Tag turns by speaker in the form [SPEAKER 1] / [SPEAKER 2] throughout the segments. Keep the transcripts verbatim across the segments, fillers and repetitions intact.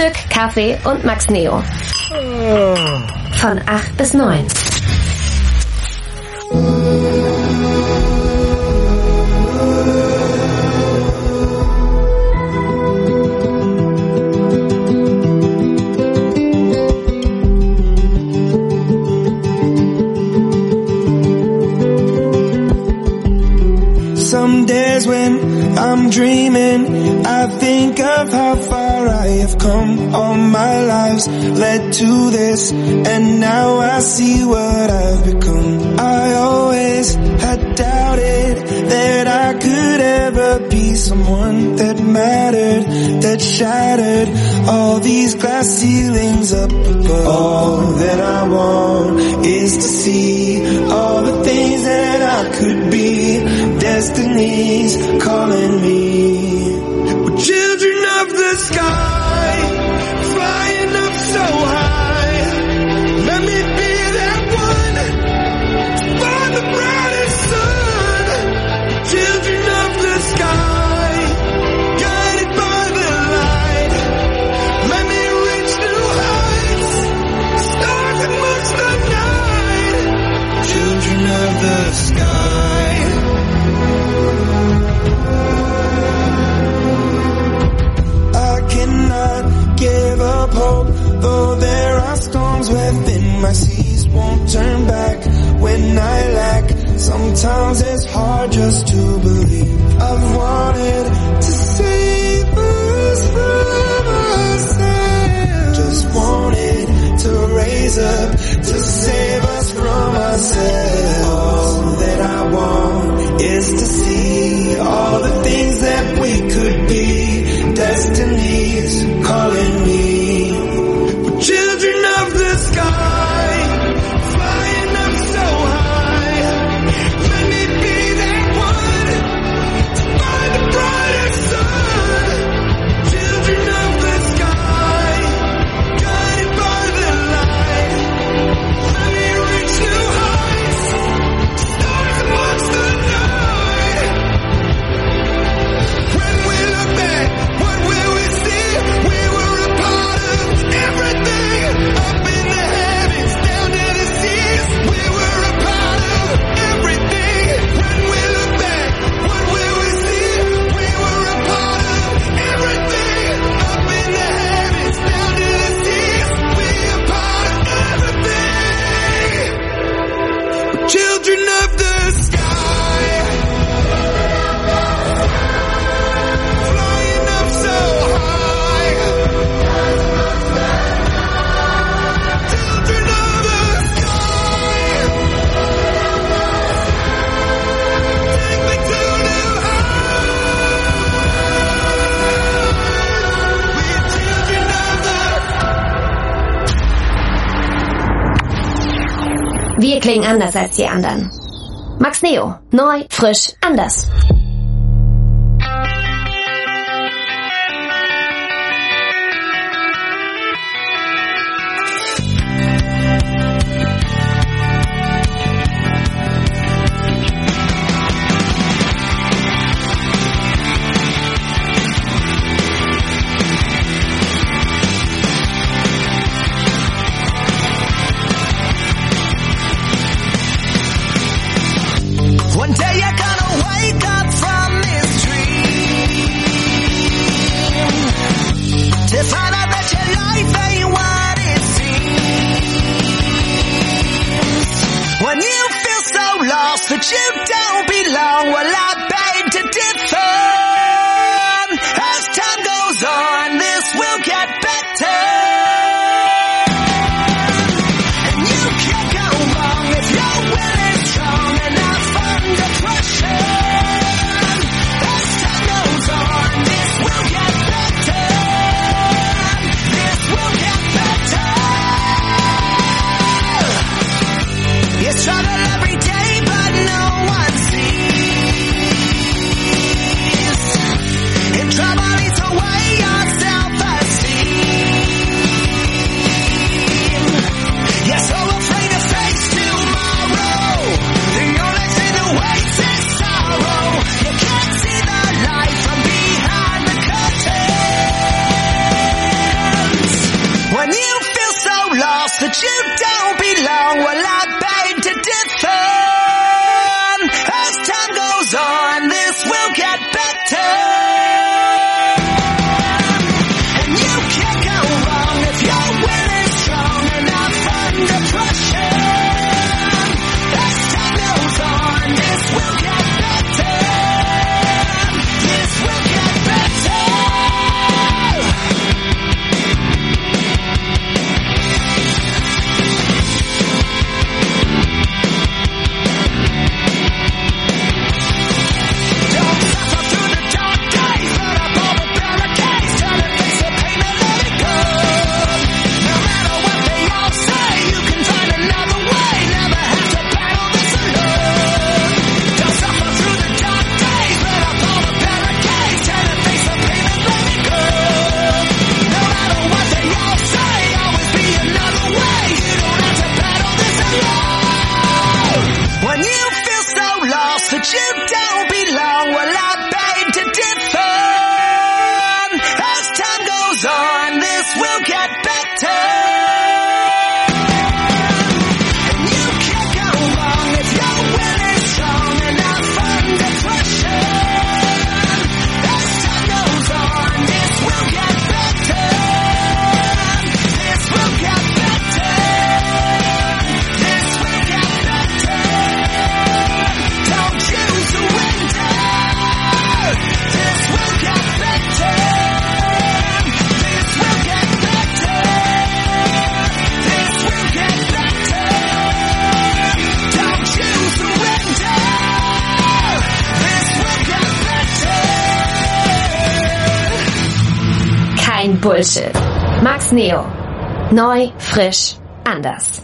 [SPEAKER 1] Frühstück, Kaffee und Max Neo. Von acht bis neun.
[SPEAKER 2] Some days when I'm dreaming, I think of how far I have come. All my lives led to this, and now I see what I've become. I always had doubted that I could ever be someone that mattered, that shattered all these glass ceilings up above. All that I want is to see all the things that I could be. Destiny's calling me. We're children of the sky, flying up so high. Let me be that one to find the brightest sun. Children of the sky, guided by the light. Let me reach new heights, stars amongst the night. Children of the sky. Give up hope, though there are storms within my seas. Won't turn back when I lack. Sometimes it's hard just to believe. I've wanted to save us from ourselves. Just wanted to raise up to save us from ourselves. All that I want is to see all the things that we could be. Destiny's calling me. We're children of the sky, flying up so high. Let me be that one to find the brightest sun. Children of the sky, guided by the light. Let me reach new heights, stars amongst the night. When we look back, what will we see? We were a part of everything, up in the heavens, down to the seas. We were a part of everything. When we look back, what will we see? We were a part of everything, up in the heavens, down to the seas. We are part of everything. We're children of the sky, flying up so high. Children of the sky, take me to new heights. We're children of the.
[SPEAKER 1] Wir klingen anders als die anderen. Max Neo. Neu, frisch, anders.
[SPEAKER 2] One day you're gonna wake up from this dream to find out that your life ain't what it seems. When you feel so lost that you don't belong, well, I beg to differ. As time goes on, this will get better. And you can't go wrong if your will is strong enough under pressure. As time goes on, this will get better. This will get better. You struggle every day, but no one sees. In trouble eats away your self-esteem. that you don't belong. Well, I beg to differ. As time goes on, this will get better. And you can't go wrong if your will is strong enough under pressure. As time goes on, this will get better. This will get better. That you don't belong, well, I beg to differ. As time goes on, this will get better. And you can't go wrong if your will is strong enough under pressure. As time goes on, this will get better. This will get better. This will get better. Don't you surrender. This will get better. This will get better. This will get better. Don't you surrender. This will get better.
[SPEAKER 1] Kein Bullshit. Max Neo. Neu, frisch, anders.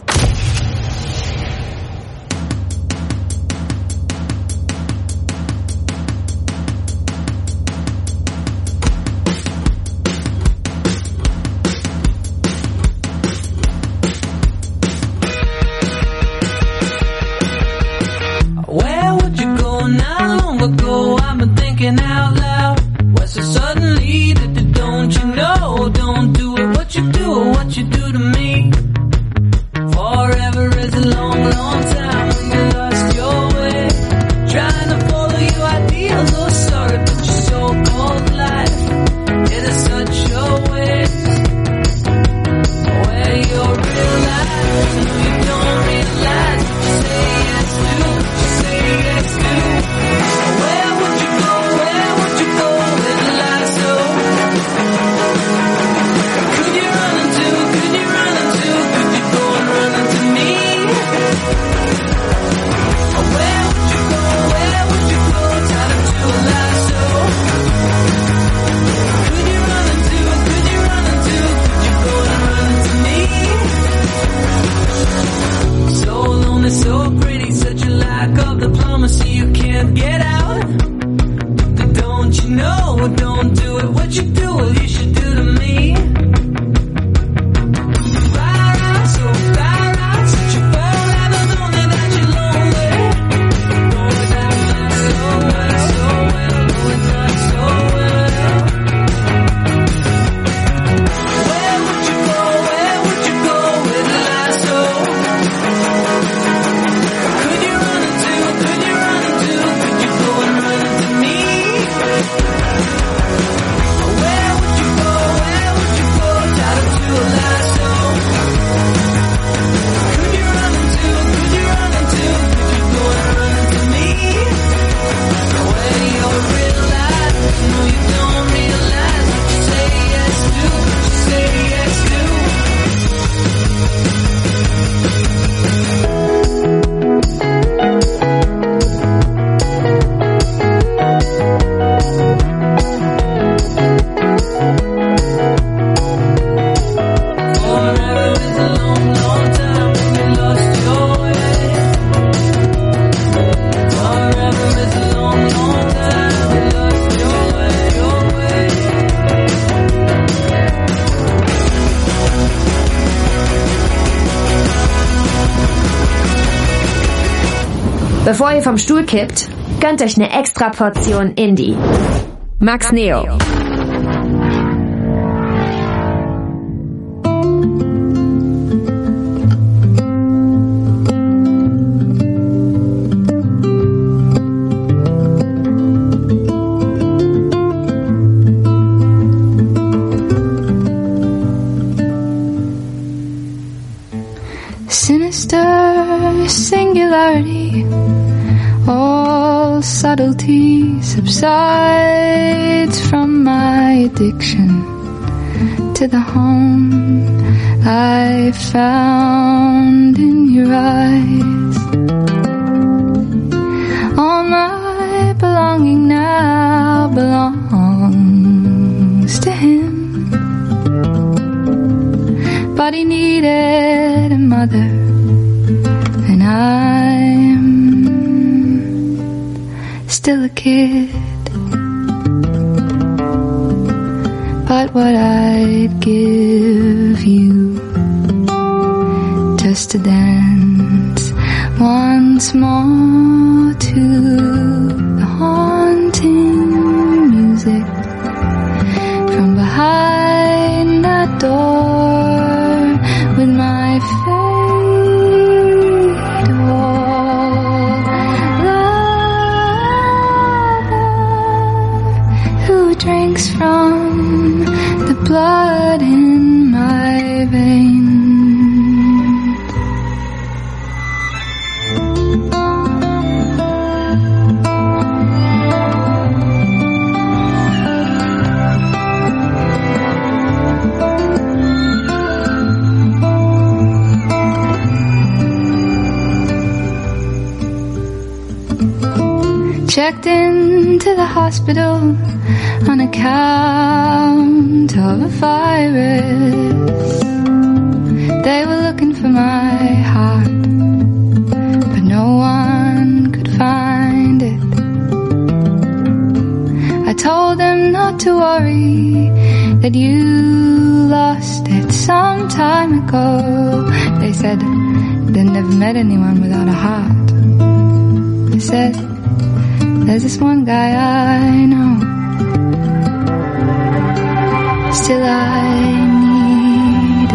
[SPEAKER 3] Where would you go now? Long ago, I've been thinking out loud. What's so suddenly that you don't you know? Don't do it what you do or what you do to me. Forever is a long, long time when you lost your way. Trying to follow your ideals, oh sorry, but your so-called life, it is such a waste. Where your real life, and you don't realize what you say yes to, what you say yes to. Where would you go, where would you go with a lie so? Could you run into, could you run into, could you go and run into me? Where would you go, where would you go, tied up to a lie so? Could you run into, could you run into, could you go and run into me? So lonely, so pretty, such a lack of diplomacy, you can't get out. But don't you know, don't do it what you do, well you should do to me. Far out, so far out, such a far out, only that you're lonely. Know that not so well, so well, know it not so well. Where would you go, where would you go with a lasso? Could you run into, could you run into, could you go and run into me? Where would you go, where would you go, tied up to a lasso? Could you run into, could you run into, could you go and run into me? Where your real life, no you don't realize what you say yes to, what you say yes to. Forever is a long, long time when you lost your way. Forever is a long, long time when you lost your way, your way.
[SPEAKER 1] Bevor ihr vom Stuhl kippt, gönnt euch eine extra Portion Indie. Max Neo.
[SPEAKER 4] Sinister singularity, all subtlety subsides from my addiction to the home I found in your eyes. All my belonging now belongs to him, but he needed a mother, and I'm still a kid. But what I'd give you just to dance once more to the haunting music from behind that door with my fate all lover who drinks from the blood in my veins. Checked into the hospital on account of a virus. They were looking for my heart, but no one could find it. I told them not to worry, that you lost it some time ago. They said they'd never met anyone without a heart. They said, there's this one guy I know, still I need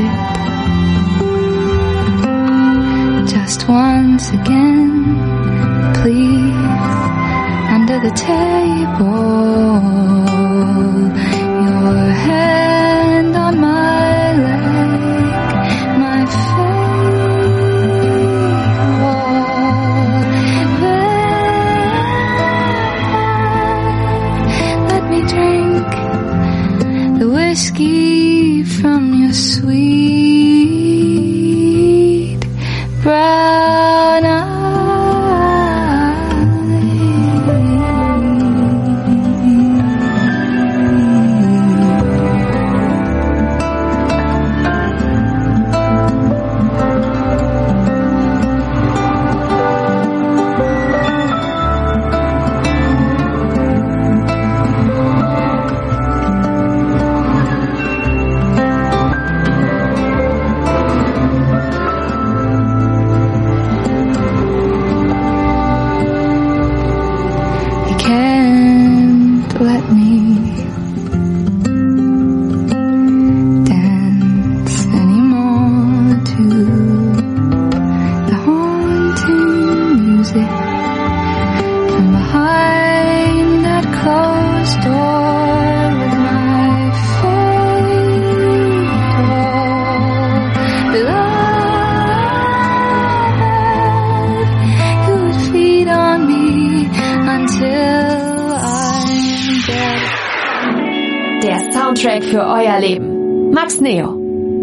[SPEAKER 4] it. Just once again, please, under the table, your hand on my leg, my whiskey from your sweet brown eyes.
[SPEAKER 1] Soundtrack für euer Leben. Max Neo.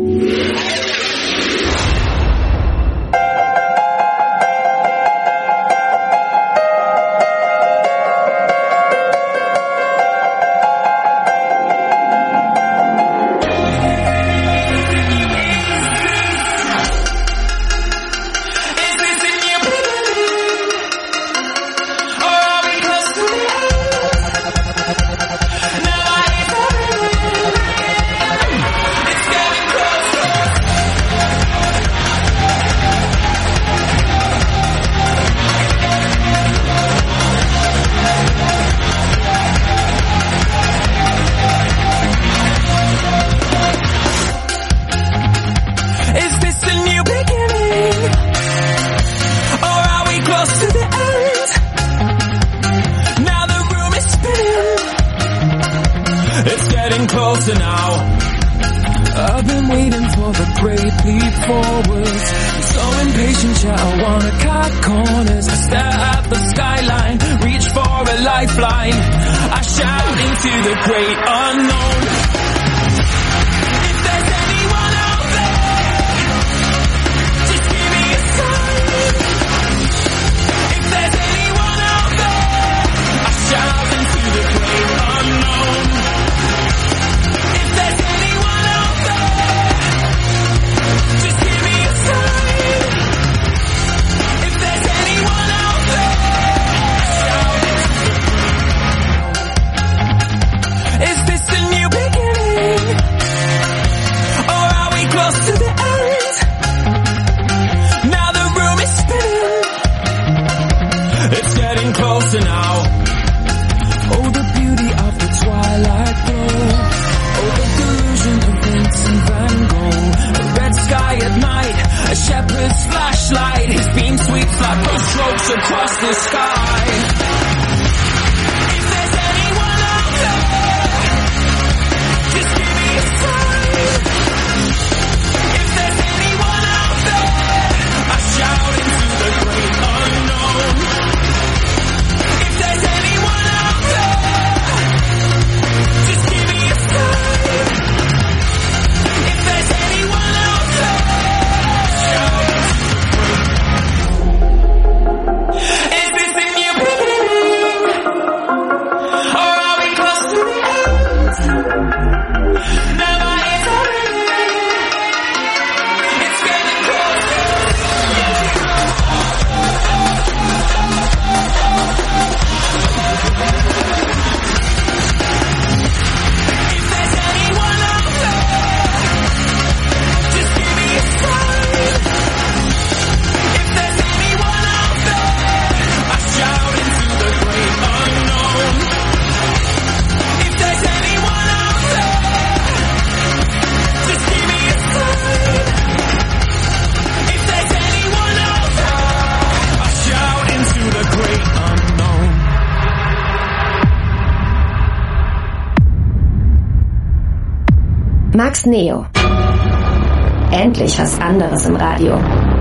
[SPEAKER 2] closer now. I've been waiting for the great leap forward. So
[SPEAKER 3] conversation chat, I wanna cut corners. I stare at the skyline, reach for a lifeline. I shout into the great unknown. If there's anyone out there, just give me a sign. If there's anyone out there, I shout into the great unknown. If there's anyone out there, just give me a sign. If there's anyone out there, shout into the great. Is this a new beginning? Or are we close to the end? Now the room is spinning. It's getting closer now. Oh, the beauty of the twilight glow. Oh, the delusion of Vincent van Gogh. The red sky at night, a shepherd's flashlight. His beam sweeps like those strokes across the sky. If there's anyone out there, just give me a sign. If there's anyone out there, I shout into the great unknown. If there's anyone out there, just give me a sign. If there's anyone out there, shout into the great. Is this a new beginning? Or are we close to the end? Now my ears are ringing. It's getting closer. If there's anyone out there, just give me a sign. If there's anyone out there, I shout into the great unknown. If there's anyone out there, just give me a sign. If there's anyone out there, I shout into the great unknown.
[SPEAKER 1] Max Neo. Endlich was anderes im Radio.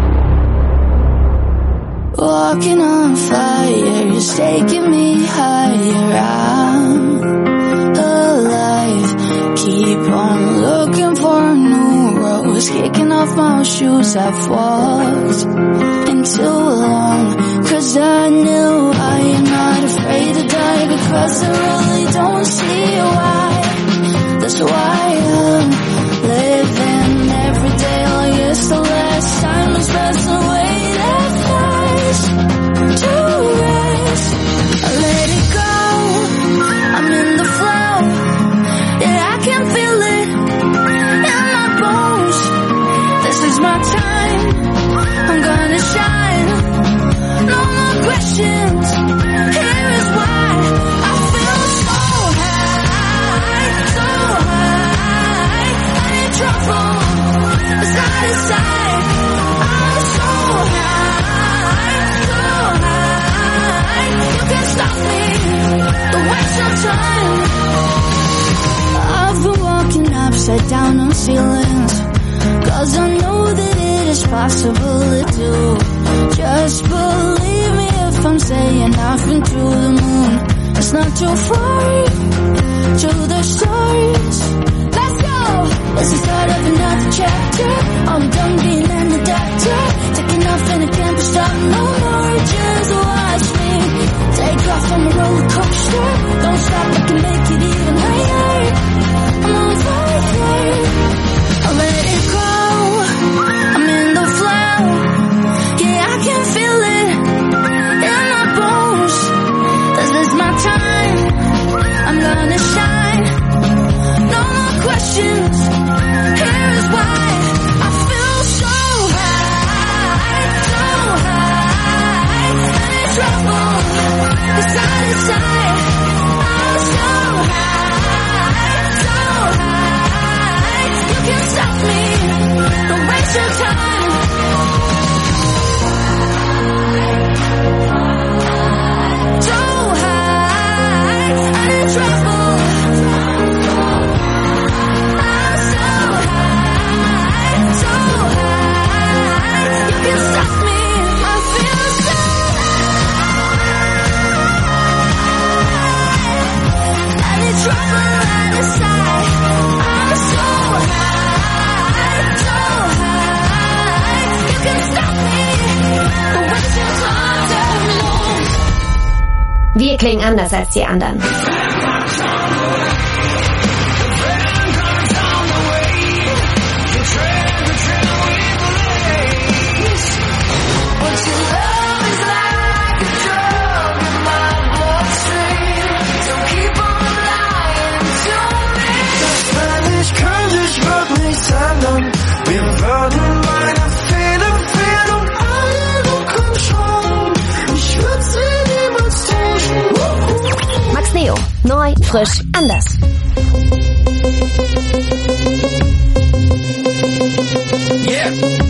[SPEAKER 5] Walking on fire, you're taking me higher. I'm alive. Keep on looking for a new rose. Kicking off my shoes, I've walked in too long. Cause I knew I am not afraid to die. Because I really don't see why. That's why I'm living every day like it's the last time. It's best to wait that flies to rest. I let it go, I'm in the flow. Yeah, I can feel it in my bones. This is my time, I'm gonna shine. No more questions, here is why. I feel so high, so high. I ain't trouble, it's not inside. I'm so high, so high. You can't stop me, don't waste your time. I've been walking upside down on ceilings. Cause I know that it is possible to do. Just believe me if I'm saying I've been to the moon. It's not too far to the stars. Let's go! It's the start of another chapter. I'm done being an adapter. Taking off and I can't be stopped no more. Just watch me take off on a roller coaster. Don't stop, I can make it even higher. I'm on fire, I let it go. I'm in the flow. Yeah, I can feel it in my bones. This is my time, I'm gonna shine. No more questions, here is why. I feel so high.
[SPEAKER 1] Wir klingen anders als die anderen.
[SPEAKER 2] Wir würden meine Fehler fehlen und alle Kontrollen. Ich würde sie niemals täuschen.
[SPEAKER 1] Max Neo. Neu, frisch, anders.
[SPEAKER 6] Yeah.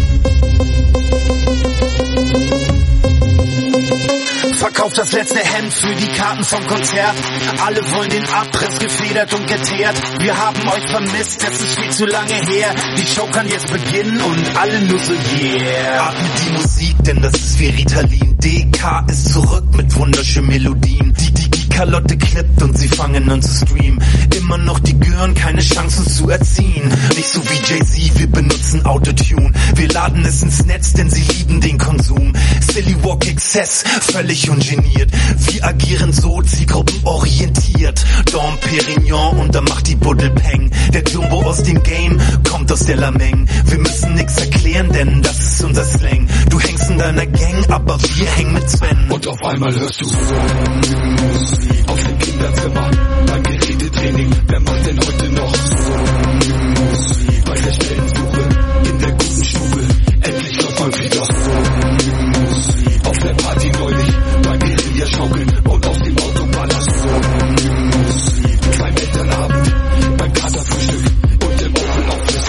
[SPEAKER 6] Verkauft das letzte Hemd für die Karten vom Konzert. Alle wollen den Abriss, gefedert und geteert. Wir haben euch vermisst, es ist viel zu lange her. Die Show kann jetzt beginnen und alle nur so yeah.
[SPEAKER 7] Atmet die Musik, denn das ist wie Ritalin. D K ist zurück mit wunderschönen Melodien. Die, die, die Kalotte klippt und sie fangen an zu streamen. Immer noch die Gören, keine Chancen zu erziehen. Nicht so wie Jay-Z, wir benutzen Autotune. Wir laden es ins Netz, denn sie lieben den Konsum. Silly Walk Exzess, völlig ungeniert. Wir agieren so zielgruppenorientiert. Dom Perignon und dann macht die Buddel Peng. Der Turbo aus dem Game kommt aus der Lameng. Wir müssen nix erklären, denn das ist unser Slang. Du hängst in deiner Gang, aber wir hängen mit Sven.
[SPEAKER 8] Und auf einmal hörst du Musik auf dem Kinderzimmer beim Gerätetraining. Wer macht denn heute noch Musik bei der Stellensuche in der guten Stube? Endlich läuft mal wieder Musik auf der Party neulich beim Guerilla-Schaukeln und auf dem Autoballast Musik beim Elternabend, beim Katerfrühstück und im Open Office.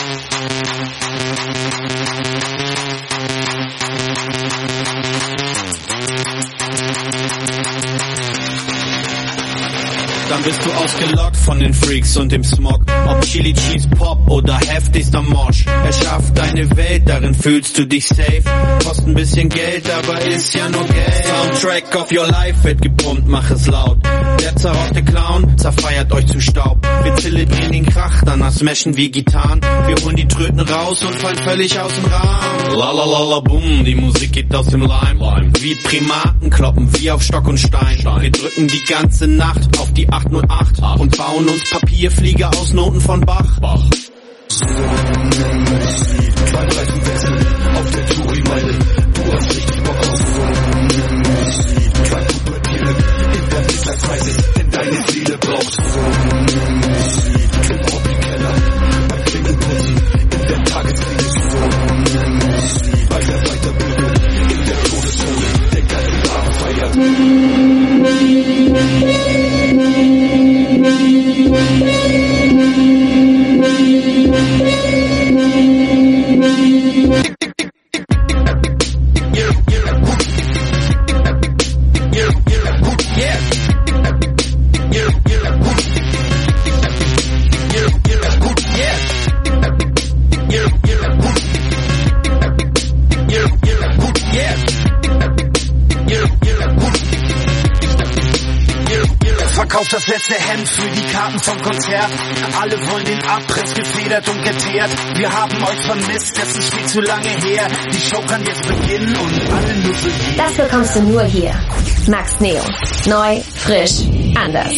[SPEAKER 9] Dann bist du ausgelockt von den Freaks und dem Smog. Ob Chili Cheese Pop oder heftigster Mosch. Erschafft deine Welt, darin fühlst du dich safe. Kostet ein bisschen Geld, aber ist ja nur Geld. Soundtrack of your life wird gepumpt, mach es laut. Der zerrochte Clown zerfeiert euch zu Staub. Wir zelebrieren den Krach, danach smashen wir Gitarren. Wir holen die Tröten raus und fallen völlig aus dem Rahmen. Lalalala bum, die Musik geht aus dem Leim. Wie Primaten kloppen wir auf Stock und Stein. Wir drücken die ganze Nacht auf die acht null acht und bauen uns Papierflieger aus Noten von Bach. Bach.
[SPEAKER 8] Beim Reifenwechsel auf der Touri-Meile, du hast richtig Bock auf Musik. Beim Pubertieren in der Midlife-Crisis, denn deine Seele braucht Musik. Im Hobbykeller, beim Klingelputzen, in der Tagesklinik Musik. Bei der Weiterbildung, in der Todeszone, der geile Laden feiert.
[SPEAKER 6] Verkauft das letzte Hemd für die Karten vom Konzert. Alle wollen den Abriss, gefedert und geteert. Wir haben euch vermisst, es ist viel zu lange her. Die Show kann jetzt beginnen und alle nur für sie.
[SPEAKER 1] Das bekommst du nur hier. Max Neo. Neu, frisch, anders.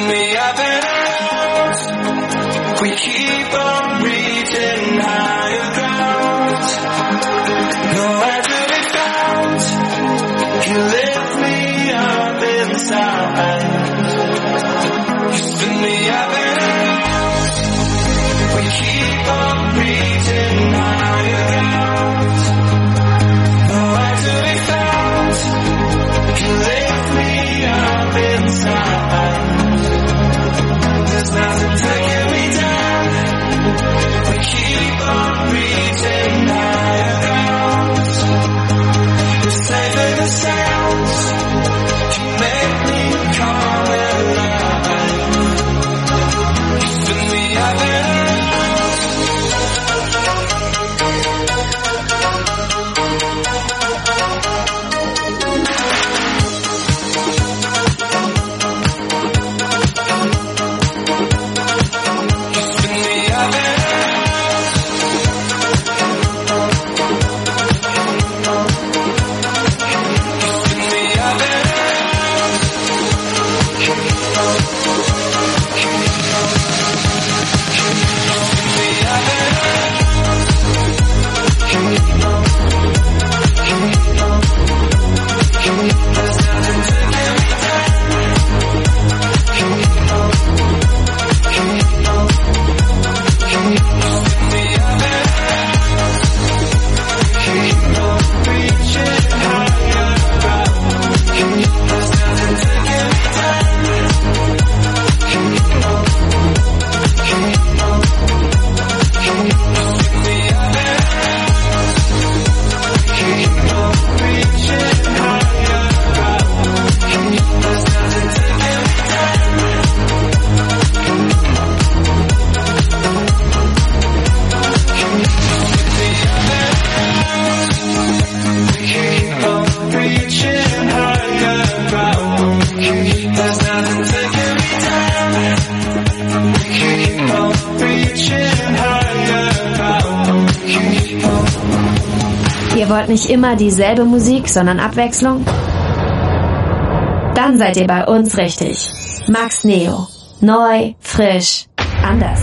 [SPEAKER 2] spin me up and out. We keep on reaching higher ground. Nowhere to be found. You lift me up inside. You spin me up and out. We keep on reaching higher ground. Nowhere to be found. You lift me up inside. There's nothing taking me down. We keep on reaching higher ground. We're safe in the sounds. You make me come alive. You spin me up and
[SPEAKER 1] Ihr wollt nicht immer dieselbe Musik, sondern Abwechslung? Dann seid ihr bei uns richtig. Max Neo. Neu, frisch, anders.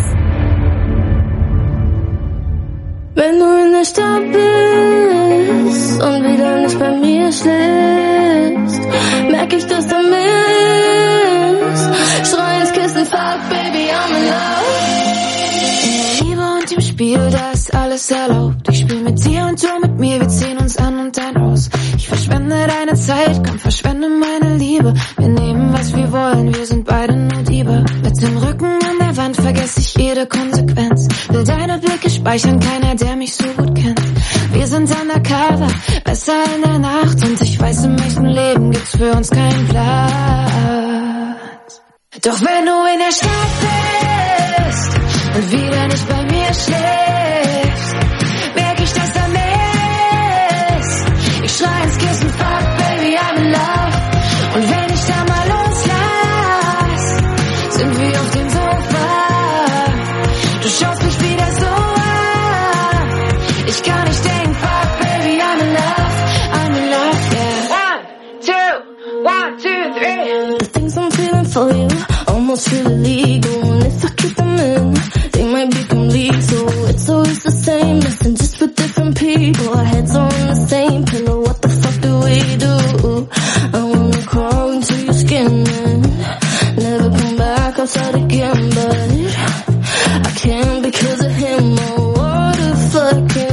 [SPEAKER 5] Wenn du in der Stadt bist und wieder nicht bei mir schläfst, merk ich, dass du misst. Schrei ins Kissen, fuck, baby, I'm in love. In der Liebe und im Spiel, da ist alles erlaubt. Ich spiel mit dir und du mit mir, wir ziehen uns an und dann aus. Ich verschwende deine Zeit, komm, verschwende meine Liebe. Wir nehmen, was wir wollen, wir sind beide nur Diebe. Mit dem Rücken an der Wand vergesse ich jede Konsequenz. Will deine Blicke speichern, keiner, der mich so gut kennt. Wir sind undercover, besser in der Nacht. Und ich weiß, im echten Leben gibt's für uns keinen Platz. Doch wenn du in der Stadt bist und wieder nicht bei mir schläfst, merk ich, dass da mehr ist. Ich schrei ins Kissen, fuck, baby, I'm in love. Und wenn ich da mal loslass, sind wir auf dem Sofa. Du schaust mich wieder so an. Ich kann nicht denken, fuck, baby, I'm in love. I'm in love, yeah. One, two, one, two, three. The things I'm feeling for you almost feel illegal. And if I keep them in, they might become lethal. It's always the same, listen, just with different people. Our heads are on the same pillow, what the fuck do we do? I wanna crawl into your skin and never come back outside again, but I can't because of him. Oh, what a fucking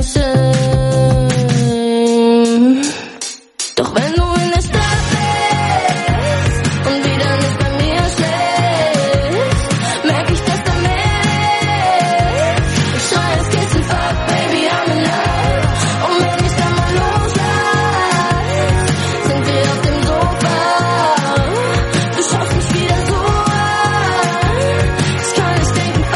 [SPEAKER 5] shame. Doch wenn du in der Stadt bist und wieder nicht bei mir schläfst, merk ich, dass da mehr ist. Ich schrei ins Kissen, fuck, baby, I'm in love. Und wenn ich da mal loslass, sind wir auf dem Sofa. Du schaust mich wieder so an. Ich kann nicht denken, fuck,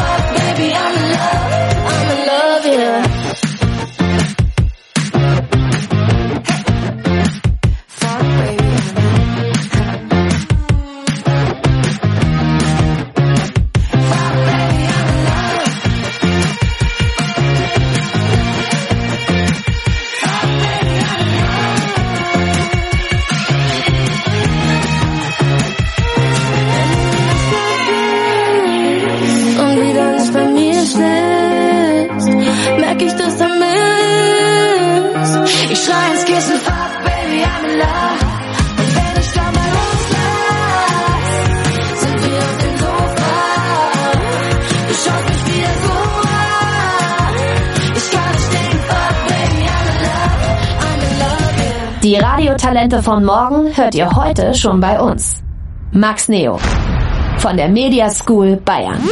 [SPEAKER 1] Die Radiotalente von morgen hört ihr heute schon bei uns. Max Neo von der Media School Bayern.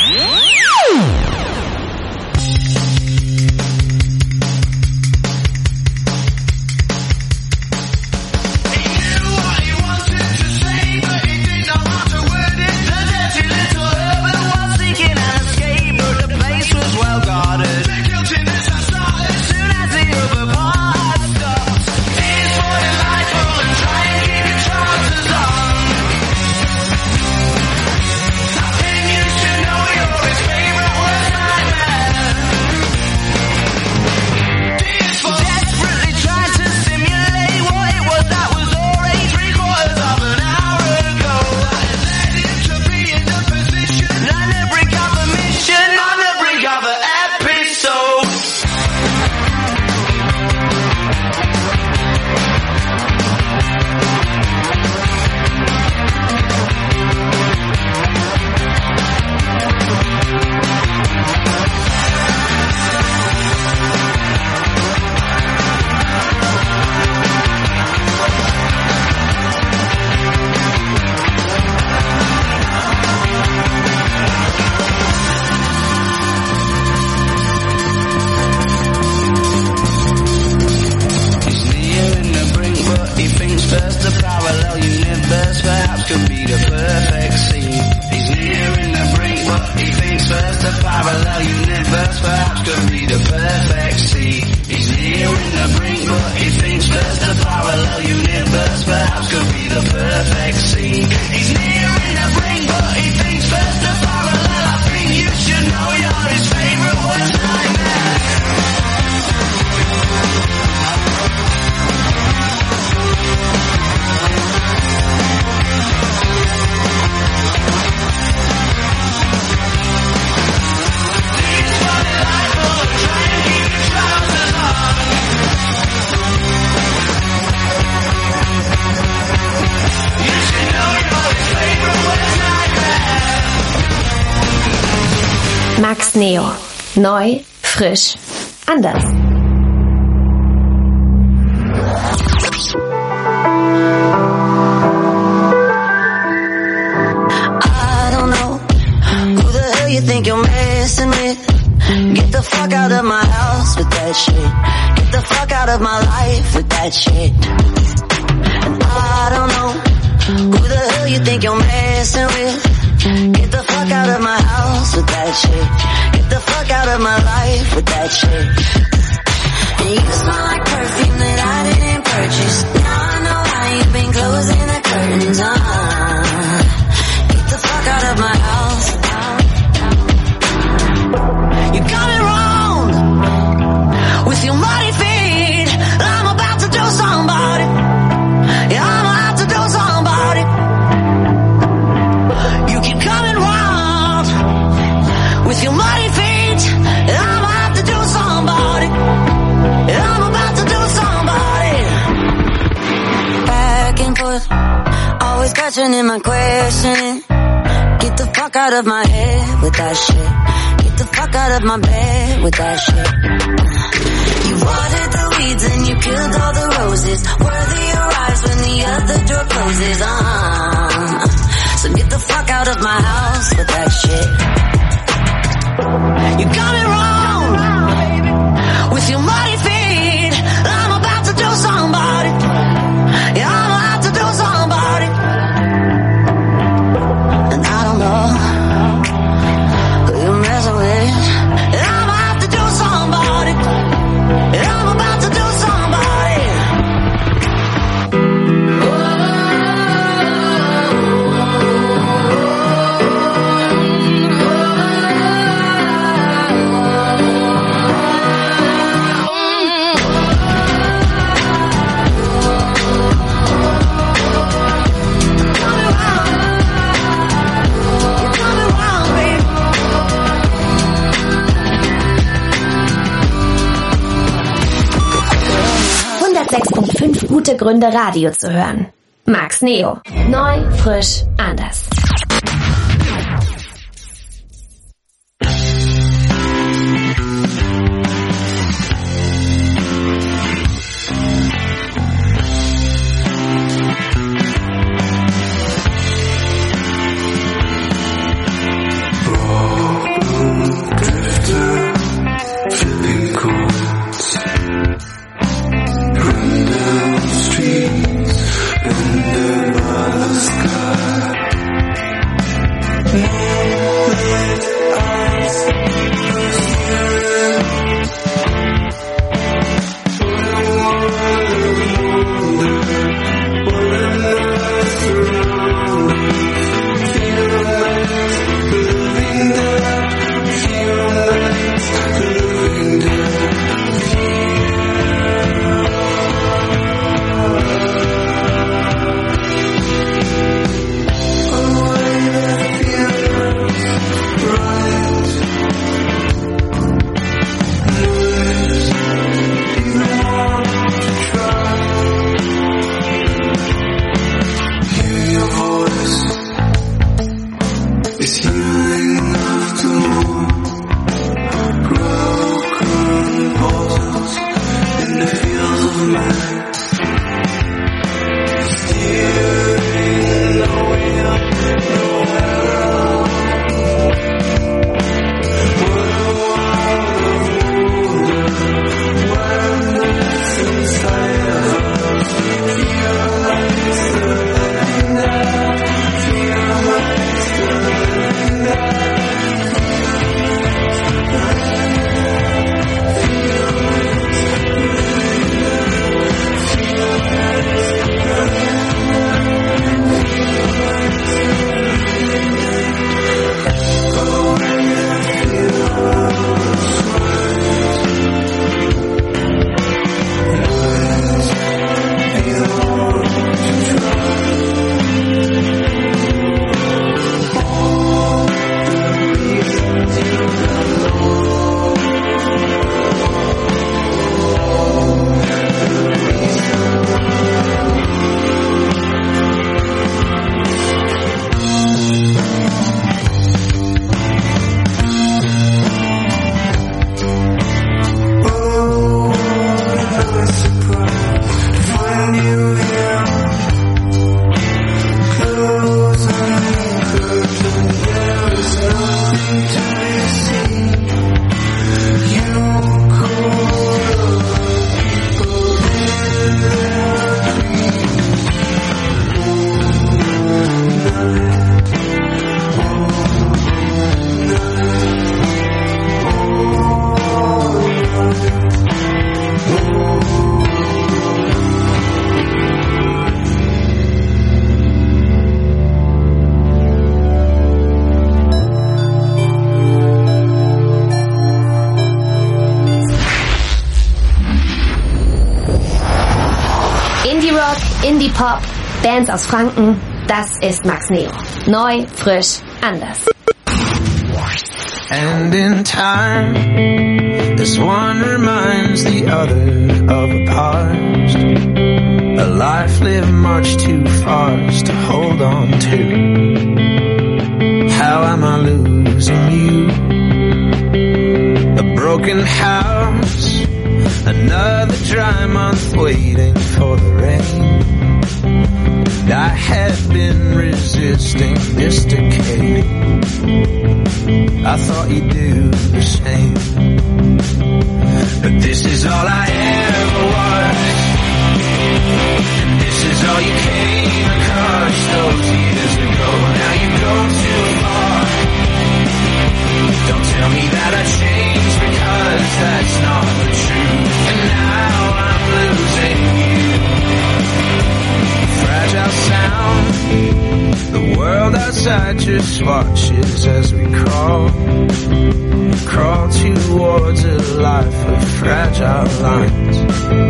[SPEAKER 1] Max Neo. Neu, frisch, anders.
[SPEAKER 10] I don't know who the hell you think you're messing with. Get the fuck out of my house with that shit. Get the fuck out of my life with that shit. And I don't know who the hell you think you're messing with. Get the fuck out of my house with that shit. Get the fuck out of my life with that shit. And you smell like perfume that I didn't purchase. Now I know how you've been closing the curtains on. Get the fuck out of my house. You got it wrong with your muddy feet. I'm about to do somebody. Yeah, I'm about to do somebody. You keep coming round with your muddy feet. I'm about to do somebody. I'm about to do somebody. Back and forth, always questioning my questioning. Get the fuck out of my head with that shit. Get the fuck out of my bed with that shit. You watered the weeds and you killed all the roses. Worthy arrives when the other door closes. Uh, so get the fuck out of my house with that shit. You got it wrong with your muddy feet. I'm about to do somebody. Yeah, I'm about to do somebody. And I don't know who you're messing with. And I'm about to do somebody. And I'm about to do somebody.
[SPEAKER 1] hundertsechs Komma fünf gute Gründe, Radio zu hören. Max Neo. Neu, frisch, anders. Indie-Pop, Bands aus Franken, das ist Max Neo. Neu, frisch, anders.
[SPEAKER 11] And in time, this one reminds the other of a past, a life lived much too fast to hold on to. How am I losing you? A broken house, another dry month waiting for the rain. I had been resisting this decay. I thought you'd do the same. But this is all I ever was, and this is all you came across those years ago. Now you go too far. Don't tell me that I changed, because that's not the truth. And now I'm losing you. Fragile sound, the world outside just watches as we crawl, crawl towards a life of fragile lines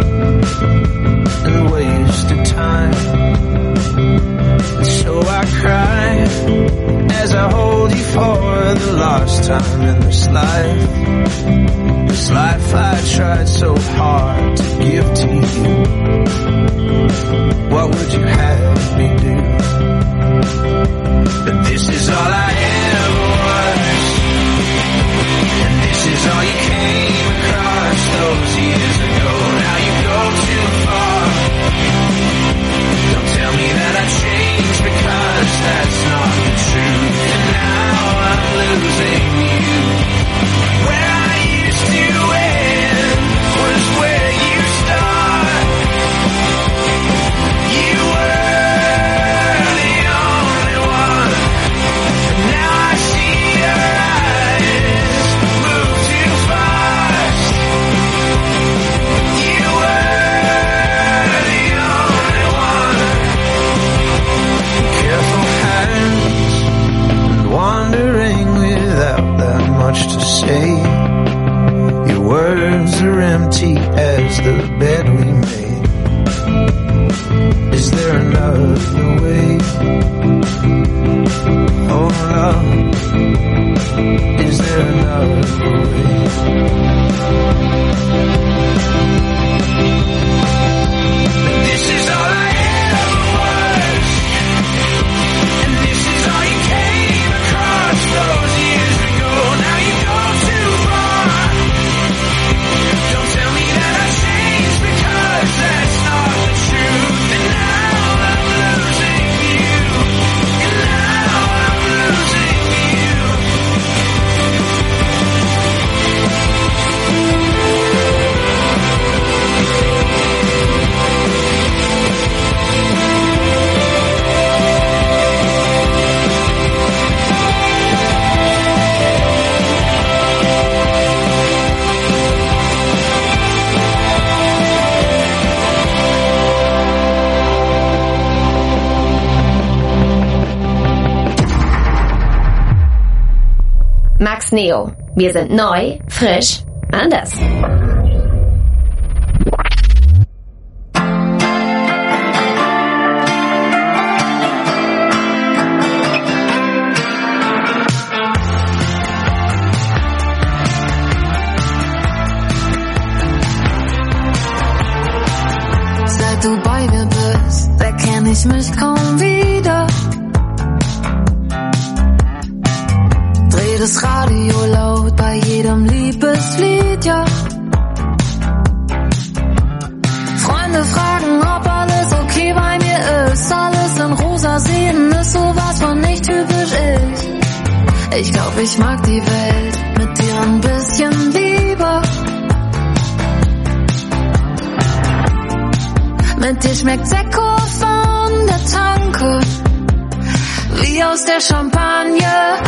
[SPEAKER 11] and wasted time. So I cry as I hold you for the last time in this life, this life I tried so hard to give to you. What would you have me do? But this is all I ever was, and this is all you came across those years ago. Now you go too far. Don't tell me that I changed, because that's not the truth. And now I'm losing you. Where I used to end was where you start. You were the only one, and now
[SPEAKER 2] much to say. Your words are empty as the bed we made. Is there another way? Oh love, is there another way? This is all I ever was, and this is all you came across those years ago. Now you go too far. Don't tell me that I changed, because that's not the truth. And now I'm losing you, and now I'm losing you.
[SPEAKER 1] Max Neo. Wir sind neu, frisch, anders.
[SPEAKER 4] Seit du bei mir bist, erkenn ich mich kaum wieder. Dreh das Radio laut bei jedem Liebeslied, ja. Freunde fragen, ob alles okay bei mir ist. Alles in rosa sehen ist sowas von nicht typisch ich. Ich glaub, ich mag die Welt mit dir ein bisschen lieber. Mit dir schmeckt Sekko von der Tanke, wie aus der Champagne.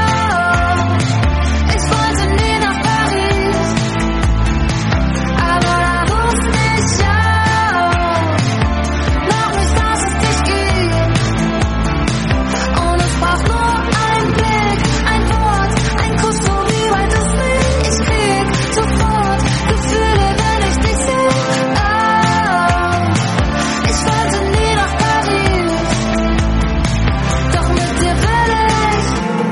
[SPEAKER 4] Ich wollte nie nach Paris, aber da wusste ich ja noch nicht, dass es dich gibt. Und es braucht nur ein Blick, ein Wort, ein Kuss, so wie weit es liegt. Ich krieg sofort Gefühle, wenn ich dich sehe. Ich wollte nie nach Paris, doch mit dir will ich.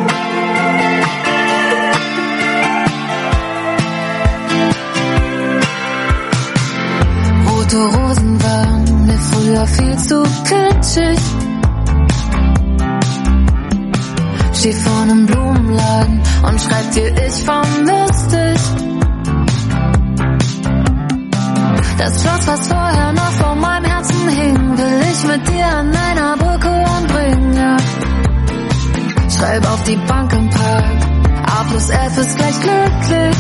[SPEAKER 4] Rote Rosen waren mir früher viel zu kitschig. Steh vor nem Blumenladen und schreib dir, ich vermiss dich. Das Schloss, was vorher noch vor meinem Herzen hing, will ich mit dir an einer Brücke anbringen, ja. Schreib auf die Bank im Park, A plus F ist gleich glücklich.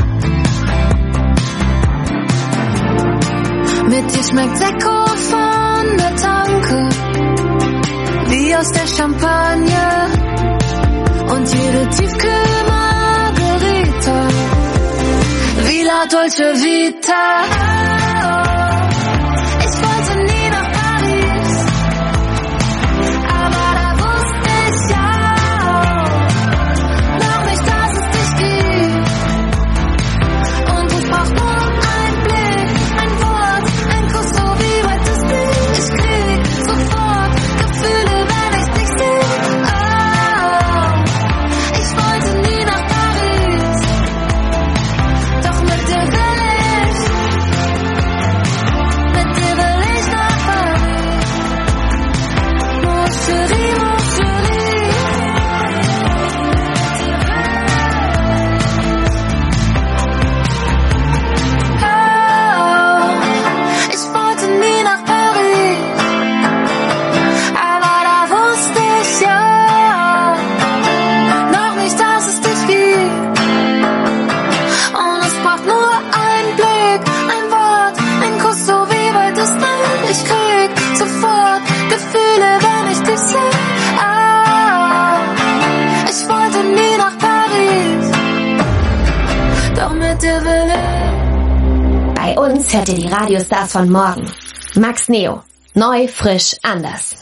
[SPEAKER 4] Mit dir schmeckt Sekko von der Tanke, wie aus der Champagne. Und jede Tiefkühl-Margarita, wie La Dolce Vita. Ich wollte nie nach Paris, aber da wusste ich ja noch nicht, dass es dich gibt. Und es braucht nur ein Blick, ein Wort, ein Kuss, so wie weit es liegt. Ich krieg sofort Gefühle, wenn ich dich sehe. Ich wollte nie nach Paris, doch mit dir will ich. Mit dir will ich nach Paris. Mon chéri, mon chéri. Oh, ich wollte nie nach Paris, aber da wusste ich ja noch nicht, dass es dich gibt. Und es braucht nur ein Blick, ein Wort, ein Kuss, so wie weit es reicht. Ich krieg sofort Gefühle, wenn ich dich sehe. Ah, ich wollte nie nach Paris, doch mit dir will ich.
[SPEAKER 1] Bei uns hört ihr die Radiostars von morgen. Max Neo. Neu, frisch, anders.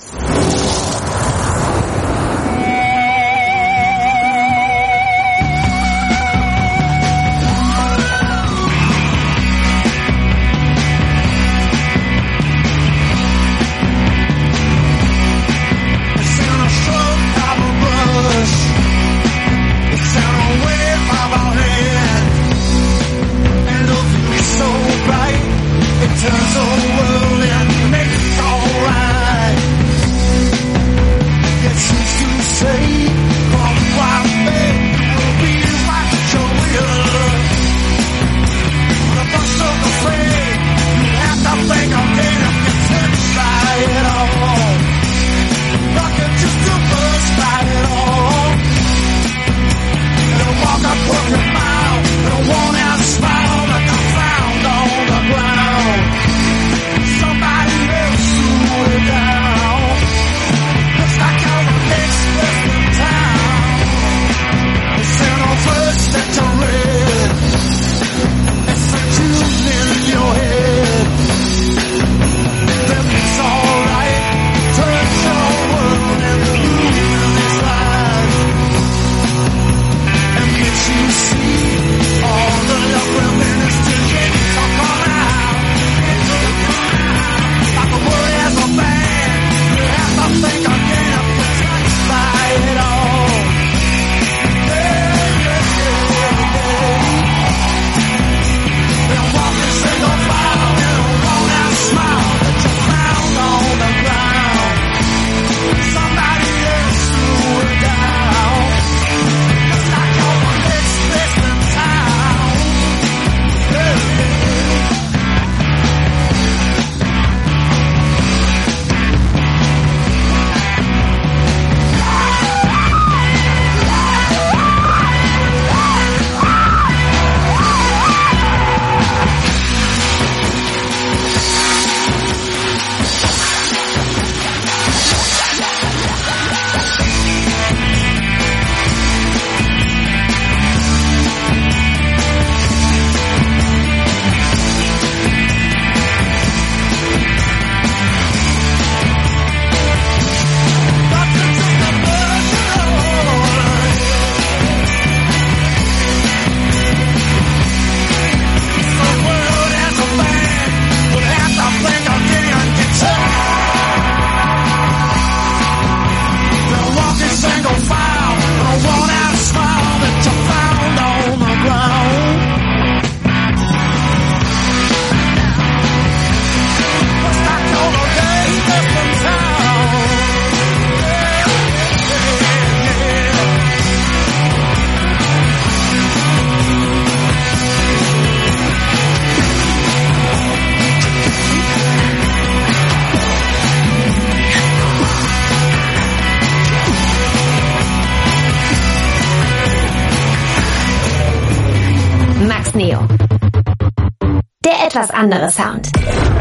[SPEAKER 1] Max Neo. Der etwas andere Sound.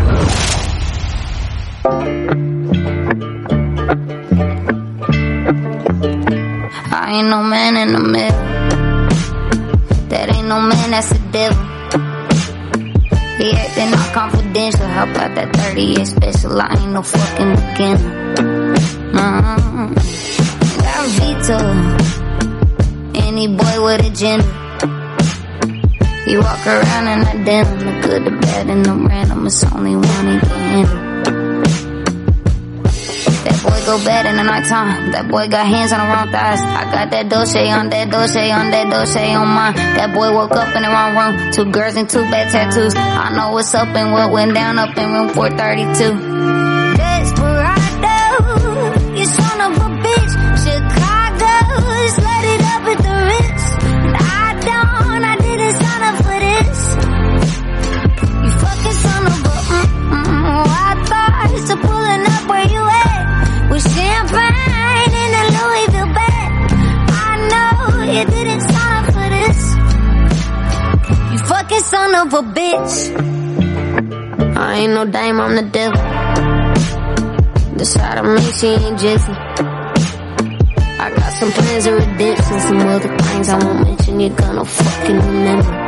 [SPEAKER 12] I ain't no man in the middle. That ain't no man, that's the devil. He acting all confidential. How about that thirty-eight special? I ain't no fucking beginner. Mm-hmm. Got veto. Any boy with a gender. He walk around in that denim. The good, the bad, and the random. It's only one he can handle. That boy go bad in the nighttime. That boy got hands on the wrong thighs. I got that Dolce on that Dolce on that Dolce on mine. That boy woke up in the wrong room. Two girls and two bad tattoos. I know what's up and what went down up in room four thirty-two. Desperado, you son of a bitch. Chicago, just let it up at the Ritz. And I don't, I didn't sign up for this. You fucking son of a mm-mm. I thought so pulling up where you at. With champagne in a Louisville bag. I know you didn't sign up for this. You fucking son of a bitch. I ain't no dame, I'm the devil. The side of me, she ain't Jesse. I got some plans of redemption, some other things I won't mention. You're gonna fucking remember.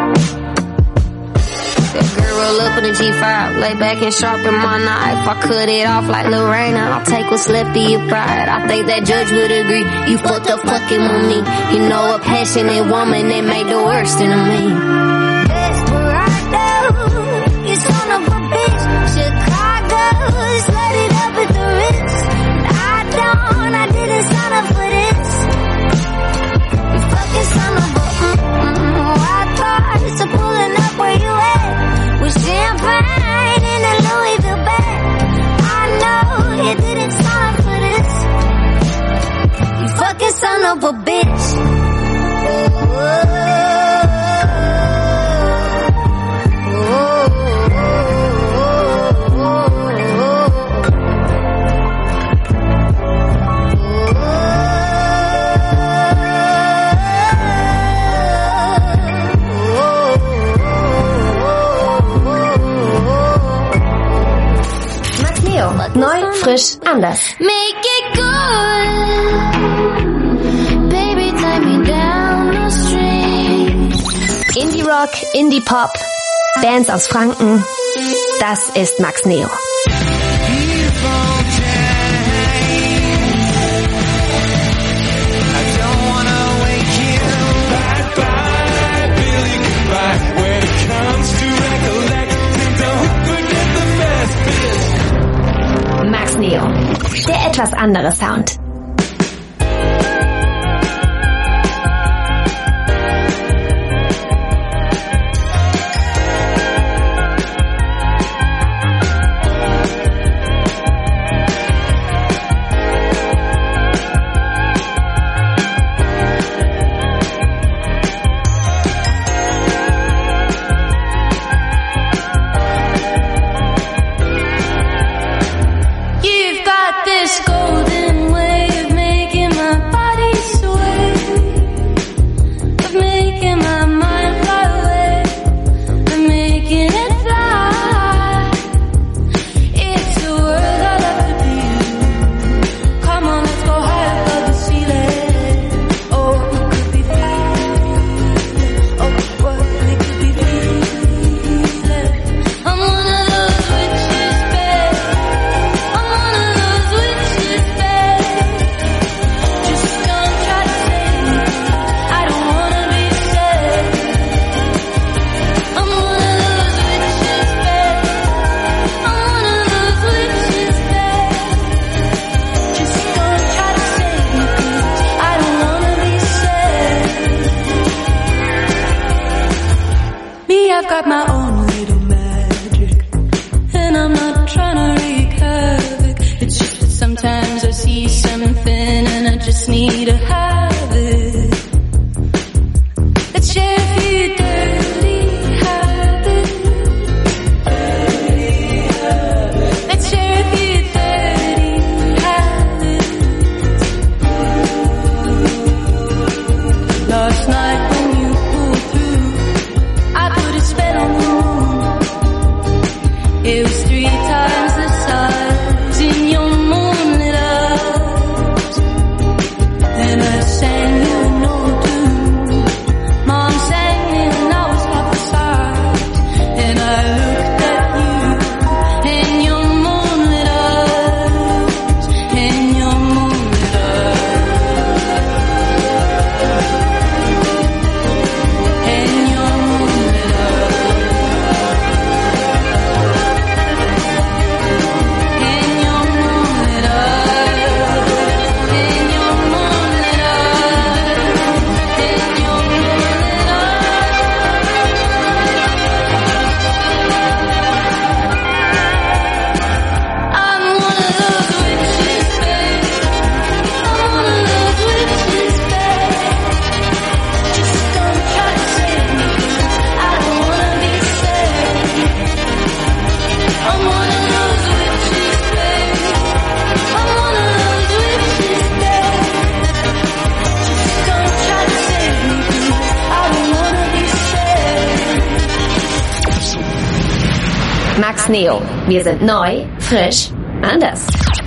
[SPEAKER 12] That girl roll up in a G five, lay back and sharpen my knife. I cut it off like Lorena, I'll take what's left of your pride. I think that judge would agree, you fucked up fucking with me. You know a passionate woman that made the worst in me. Desperado, you son of a bitch. Chicago, just let it up at the Ritz. I don't, I didn't sign up for this. You fucking son of a mm-mm. I thought so pulling up where you at. With champagne in a Louisville bag. I know you didn't sign for this. You fucking son of a bitch.
[SPEAKER 1] Neu, frisch, anders.
[SPEAKER 12] Make it good. Baby, take me down the street.
[SPEAKER 1] Indie Rock, Indie Pop, Bands aus Franken. Das ist Max Neo. Max Neo, der etwas andere Sound. Max Neo. Wir sind neu, frisch, anders.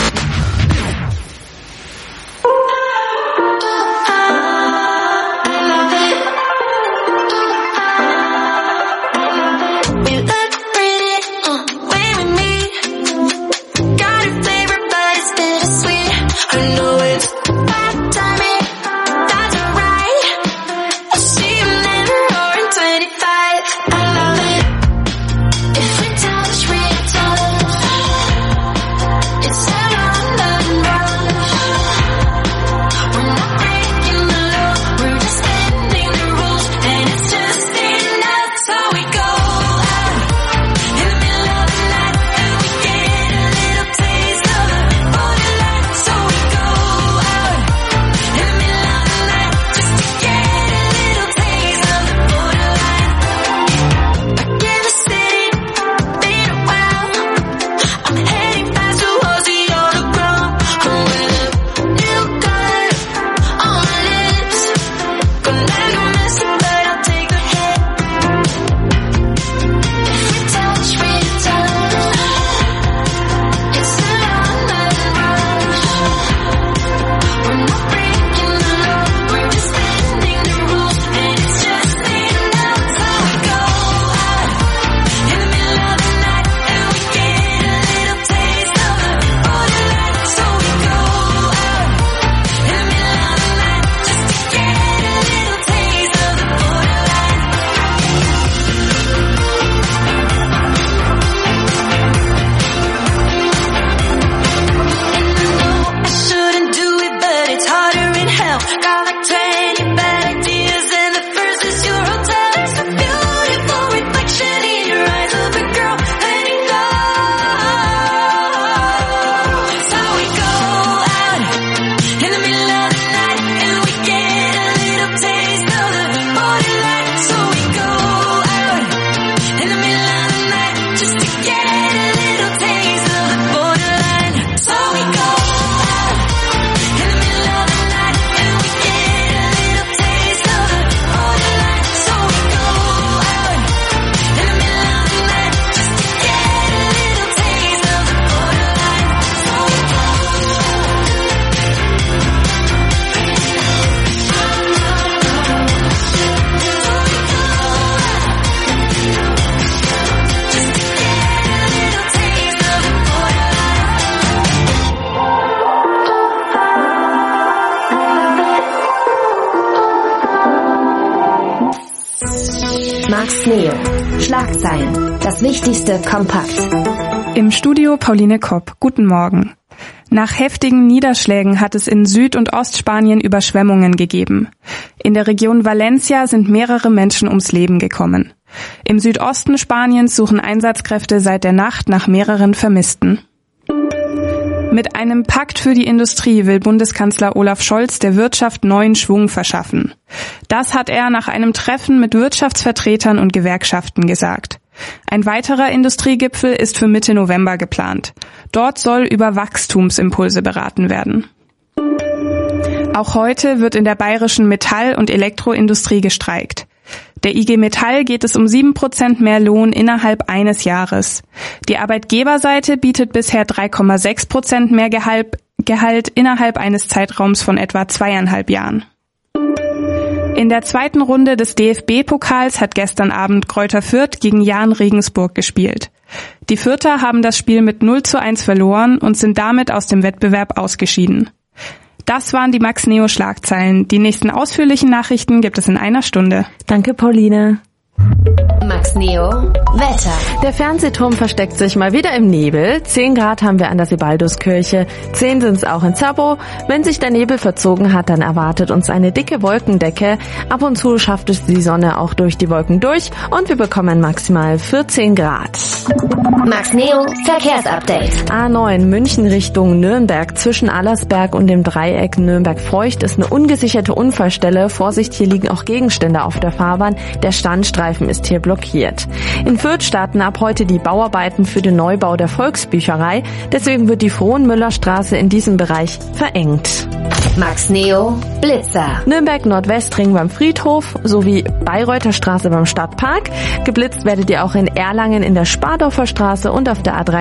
[SPEAKER 1] Max Neo. Schlagzeilen. Das Wichtigste kompakt.
[SPEAKER 13] Im Studio Pauline Kopp. Guten Morgen. Nach heftigen Niederschlägen hat es in Süd- und Ostspanien Überschwemmungen gegeben. In der Region Valencia sind mehrere Menschen ums Leben gekommen. Im Südosten Spaniens suchen Einsatzkräfte seit der Nacht nach mehreren Vermissten. Mit einem Pakt für die Industrie will Bundeskanzler Olaf Scholz der Wirtschaft neuen Schwung verschaffen. Das hat er nach einem Treffen mit Wirtschaftsvertretern und Gewerkschaften gesagt. Ein weiterer Industriegipfel ist für Mitte November geplant. Dort soll über Wachstumsimpulse beraten werden. Auch heute wird in der bayerischen Metall- und Elektroindustrie gestreikt. Der I G Metall geht es um sieben Prozent mehr Lohn innerhalb eines Jahres. Die Arbeitgeberseite bietet bisher drei Komma sechs Prozent mehr Gehalt, Gehalt innerhalb eines Zeitraums von etwa zweieinhalb Jahren. In der zweiten Runde des D F B-Pokals hat gestern Abend Greuther Fürth gegen Jahn Regensburg gespielt. Die Fürther haben das Spiel mit null zu eins verloren und sind damit aus dem Wettbewerb ausgeschieden. Das waren die Max Neo Schlagzeilen. Die nächsten ausführlichen Nachrichten gibt es in einer Stunde.
[SPEAKER 14] Danke, Pauline.
[SPEAKER 1] Max Neo Wetter.
[SPEAKER 14] Der Fernsehturm versteckt sich mal wieder im Nebel. zehn Grad haben wir an der Sebalduskirche. zehn sind es auch in Zabo. Wenn sich der Nebel verzogen hat, dann erwartet uns eine dicke Wolkendecke. Ab und zu schafft es die Sonne auch durch die Wolken durch und wir bekommen maximal vierzehn Grad.
[SPEAKER 1] Max Neo Verkehrsupdate.
[SPEAKER 14] A neun München Richtung Nürnberg zwischen Allersberg und dem Dreieck Nürnberg-Feucht ist eine ungesicherte Unfallstelle. Vorsicht, hier liegen auch Gegenstände auf der Fahrbahn. Der Standstreifen ist hier blockiert. blockiert. In Fürth starten ab heute die Bauarbeiten für den Neubau der Volksbücherei. Deswegen wird die Frohnmüllerstraße in diesem Bereich verengt.
[SPEAKER 1] Max Neo, Blitzer.
[SPEAKER 14] Nürnberg-Nordwestring beim Friedhof sowie Bayreuther Straße beim Stadtpark. Geblitzt werdet ihr auch in Erlangen in der Spardorfer Straße und auf der A drei